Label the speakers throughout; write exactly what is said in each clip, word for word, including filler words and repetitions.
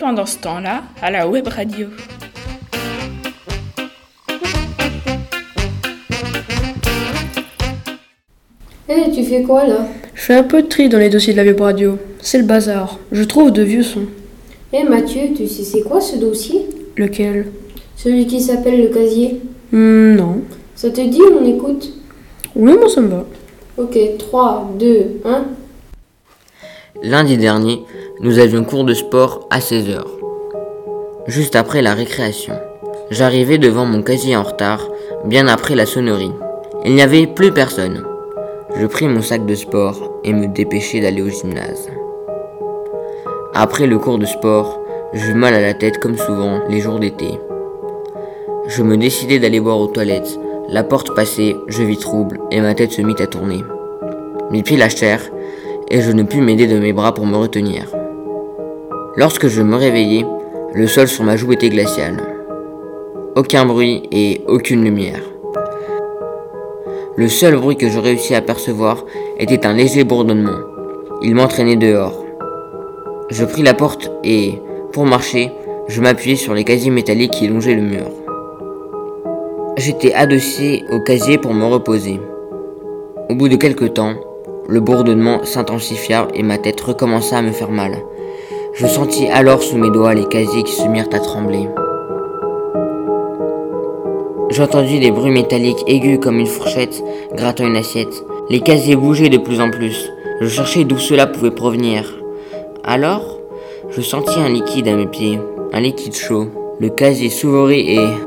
Speaker 1: pendant ce temps-là à la web radio.
Speaker 2: Hé, hey, tu fais quoi là?
Speaker 3: Je fais un peu de tri dans les dossiers de la web radio. C'est le bazar. Je trouve de vieux sons.
Speaker 2: Hé hey, Mathieu, tu sais c'est quoi ce dossier?
Speaker 3: Lequel?
Speaker 2: Celui qui s'appelle le casier.
Speaker 3: Hmm, non.
Speaker 2: Ça te dit, on écoute?
Speaker 3: Oui, moi ça me va.
Speaker 2: Ok, trois, deux, un.
Speaker 4: Lundi dernier, nous avions cours de sport à seize heures. Juste après la récréation. J'arrivais devant mon casier en retard, bien après la sonnerie. Il n'y avait plus personne. Je pris mon sac de sport et me dépêchai d'aller au gymnase. Après le cours de sport, j'eus mal à la tête comme souvent les jours d'été. Je me décidai d'aller boire aux toilettes. La porte passée, je vis trouble et ma tête se mit à tourner. Mes pieds lâchèrent et je ne pus m'aider de mes bras pour me retenir. Lorsque je me réveillai, le sol sur ma joue était glacial. Aucun bruit et aucune lumière. Le seul bruit que je réussis à percevoir était un léger bourdonnement. Il m'entraînait dehors. Je pris la porte et, pour marcher, je m'appuyai sur les casiers métalliques qui longeaient le mur. J'étais adossé au casier pour me reposer. Au bout de quelque temps, le bourdonnement s'intensifia et ma tête recommença à me faire mal. Je sentis alors sous mes doigts les casiers qui se mirent à trembler. J'entendis des bruits métalliques aigus comme une fourchette grattant une assiette. Les casiers bougeaient de plus en plus. Je cherchais d'où cela pouvait provenir. Alors, je sentis un liquide à mes pieds, un liquide chaud. Le casier s'ouvrit et...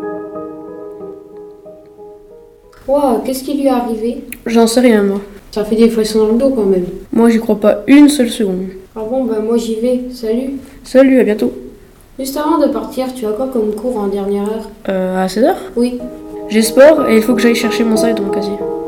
Speaker 2: Waouh, qu'est-ce qui lui est arrivé?
Speaker 3: J'en sais rien, moi.
Speaker 2: Ça fait des frissons dans le dos quand même.
Speaker 3: Moi, j'y crois pas une seule seconde.
Speaker 2: Ah bon, bah moi j'y vais. Salut.
Speaker 3: Salut, à bientôt.
Speaker 2: Juste avant de partir, tu as quoi comme cours en dernière heure?
Speaker 3: Euh, à seize heures?
Speaker 2: Oui.
Speaker 3: J'ai sport et il faut que j'aille chercher mon sac dans mon casier.